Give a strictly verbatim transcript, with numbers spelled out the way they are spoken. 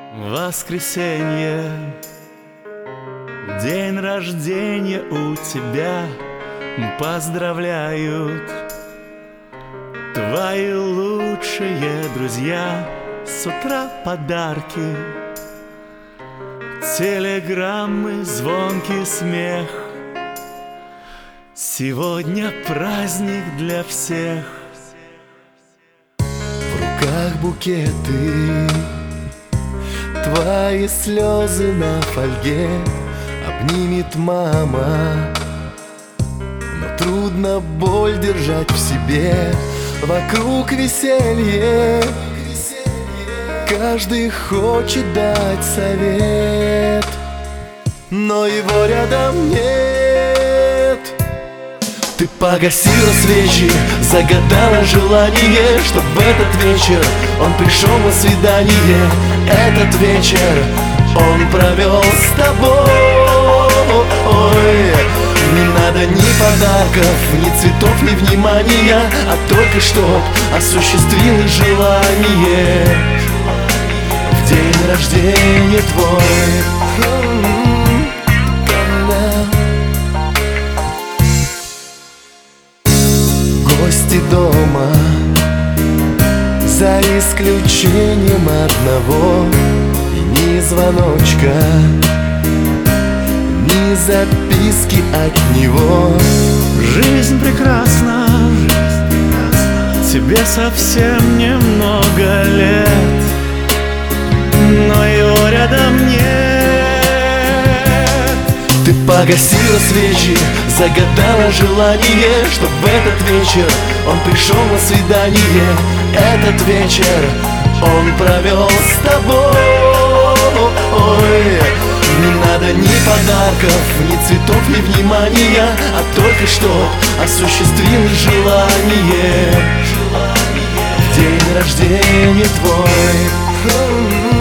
Воскресенье, день рождения у тебя, поздравляют твои лучшие друзья. С утра подарки, телеграммы, звонкий смех. Сегодня праздник для всех. В руках букеты, твои слезы на фольге обнимет мама. Но трудно боль держать в себе. Вокруг веселье, каждый хочет дать совет, но его рядом нет. Ты погасила свечи, загадала желание, чтоб в этот вечер он пришел на свидание. Этот вечер он провел с тобой. Не надо ни подарков, ни цветов, ни внимания, а только чтоб осуществила желание в день рождения твой. Гости дома, за исключением одного, и ни звоночка, ни записки от него. Жизнь прекрасна, тебе совсем немного лет, но его рядом нет. Ты погасила свечи, загадала желание, чтоб в этот вечер он пришел на свидание. Этот вечер он провел с тобой. Не надо ни подарков, ни цветов, ни внимания, а только чтоб осуществила желание в день рождения твой.